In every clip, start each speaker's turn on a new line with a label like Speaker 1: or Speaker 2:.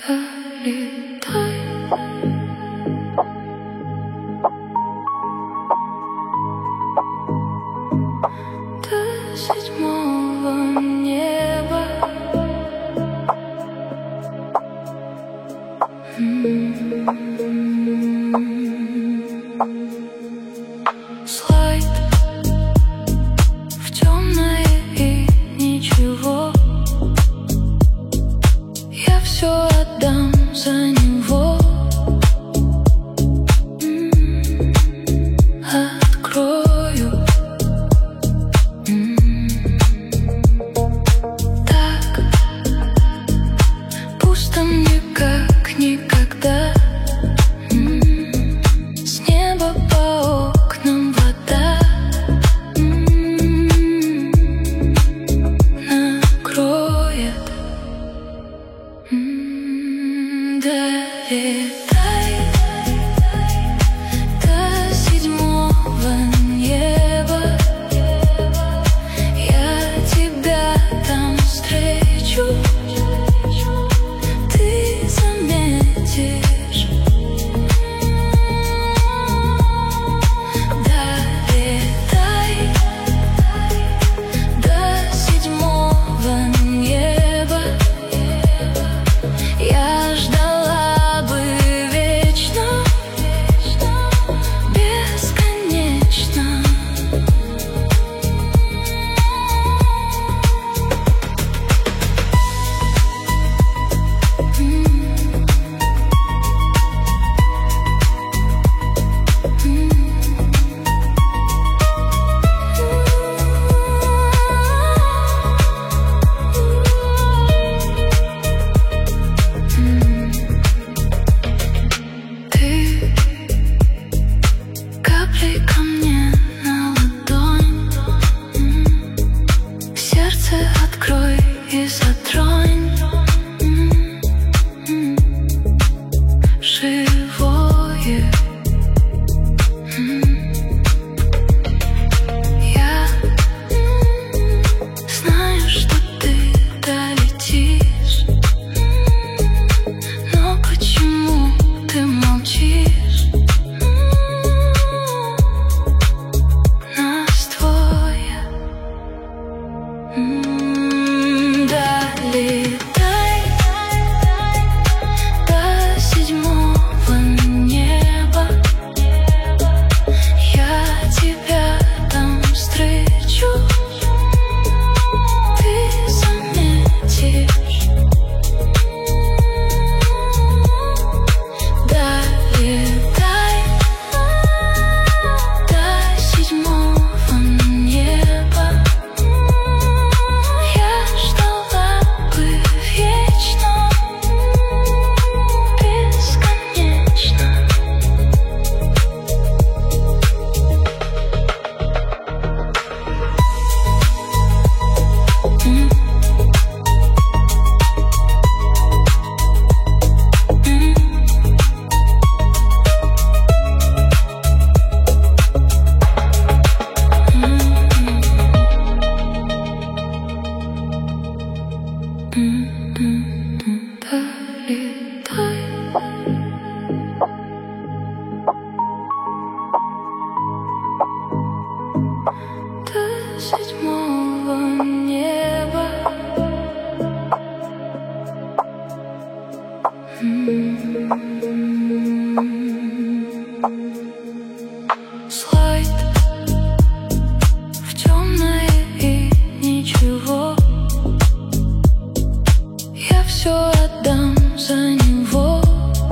Speaker 1: долетай. До седьмого неба. Слайд в темное и ничего. Я все отдам за него. Открою. Так пусто мне, как никогда. С неба по окнам вода накроет. Долетай до седьмого неба. Я тебя там встречу. Ты заметишь. Долетай до седьмого неба. Я ждала бы вечно, бесконечно. Ты каплей ко мне на ладонь. Сердце открой и затронь. Живое. Я знаю, что ты долетишь. Но почему ты молчишь? Нас двое. Долетай до седьмого неба. Я тебя там встречу. Ты заметишь. Долетай до седьмого неба. Я ждала бы вечно, бесконечно. Долетай. До седьмого неба. Слайд в темное и ничего. Я все отдам за него.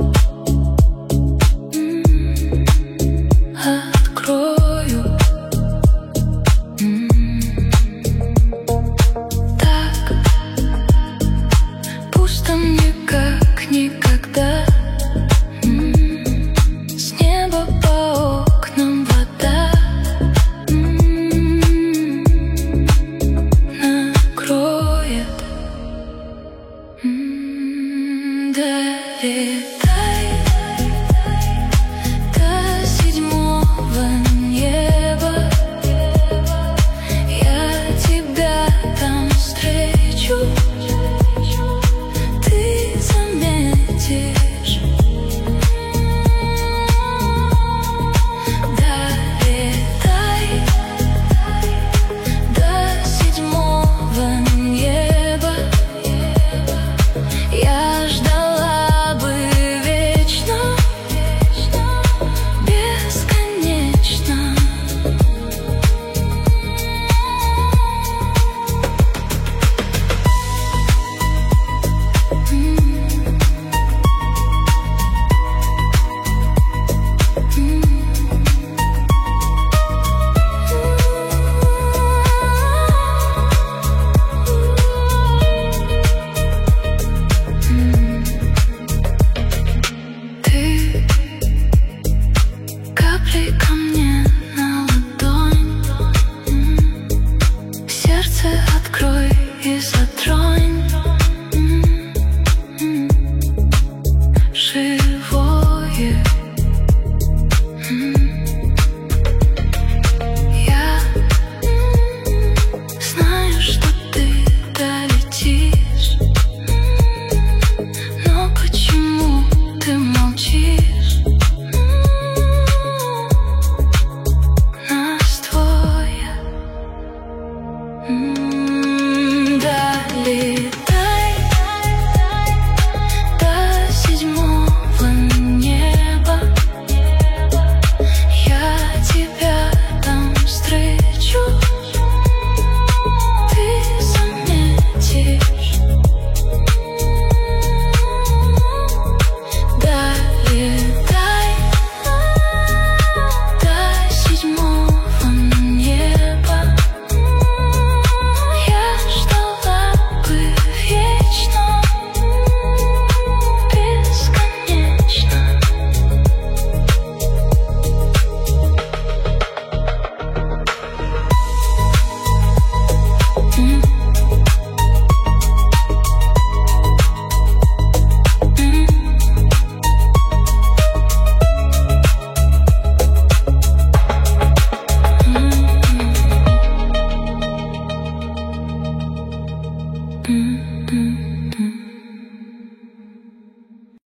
Speaker 1: Открою. Так пусто мне, как никогда. С неба по окнам вода накроет. Долетай.